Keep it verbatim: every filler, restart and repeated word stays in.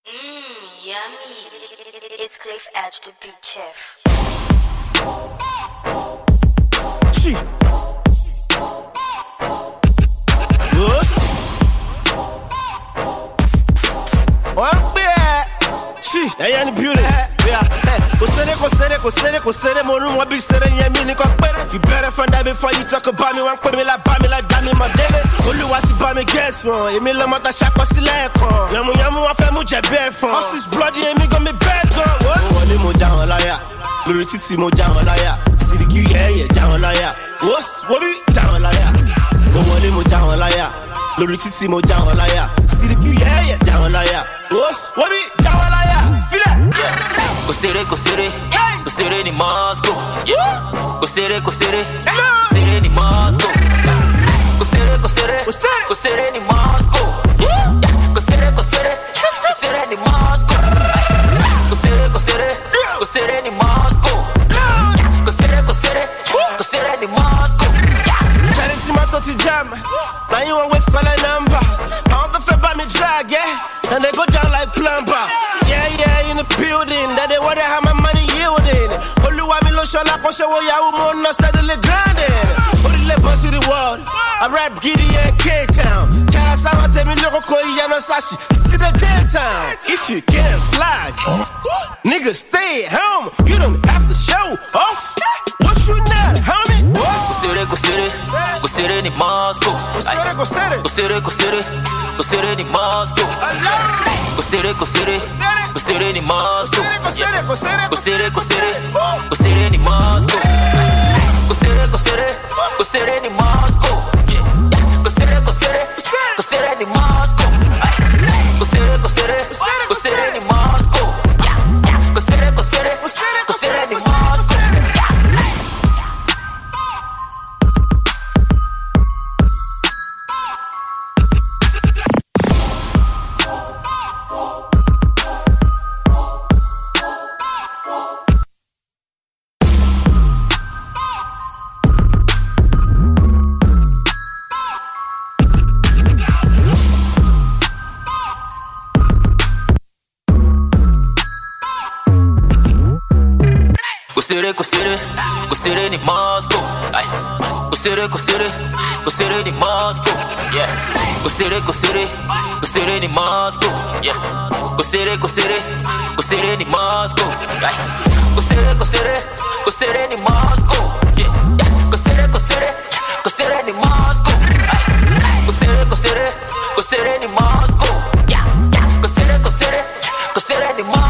Mmm, yummy. It's Cliff Edge, the beat chef. Gee. Yes. One bit. Gee. Hey, any beauty. Yeah. Hey. Go say it, go say it, go say it, go say it. More room, what be saying? Yeah, me, nigga, better. You better find out before you talk about me. One put me like, buy me like, damn me, my daily. Only what you buy me, guess one. You me la mata shaka sileko. Yamu yamu wa fe mu je befon. Us is bloody, and me gon' be bad gun. What? Wole mo down laya. Lori titi mo down laya. Sidiki yeah yeah down laya. What's what be down laya? Wole mo down laya. Lori titi mo down laya. Sidiki yeah yeah down laya. What's what be down laya? Feel that? Yeah. Go city, go city, go city in Moscow. Yeah. Go city, go city, go city in Moscow. Go city, go city, go city in Moscow. Yeah. Go city, go city, go city in Moscow. Go city, go city, go city in Moscow. Go city, go city, go city in Moscow. Tell it to my thirty jam. Now you want West Pala numbers. I want the flip by me drag, yeah. And they go down like plumber. Yeah, yeah, in the building. That they wonder how my money yielding. Only why me lo show la poshe wo ya umo no steadily grinding. Only let bust to the world. I rap Giddy and K-Town. Kara sama te mi loko koi ya no sashi. See the J-Town. If you can't fly, nigga stay at home. You don't have to show off. What you not, homie? Go city, go city, go city in Moscow. Go city, go city. Go city, go city, go city in Moscow. Go city, go city, go city in Moscow. Go city, go city. Go city, go city, go city in Moscow. Go city, go city, go city in Moscow. Go city, go city, go city in Moscow. Go city, go city, go city in Moscow. Go city, go city, go city in Moscow. Go city, go city, go city in Moscow. Aye. Go city, go city, go city in Moscow. Yeah. Go city, go city, go city in Moscow. Yeah. Go city, go city, go city in Moscow. Aye. Go city, go city, go city in Moscow. Yeah. Go city, go city, go city in Moscow. Aye. Go city, go city, go city in Moscow. Yeah. Go city, go city, go city in Moscow.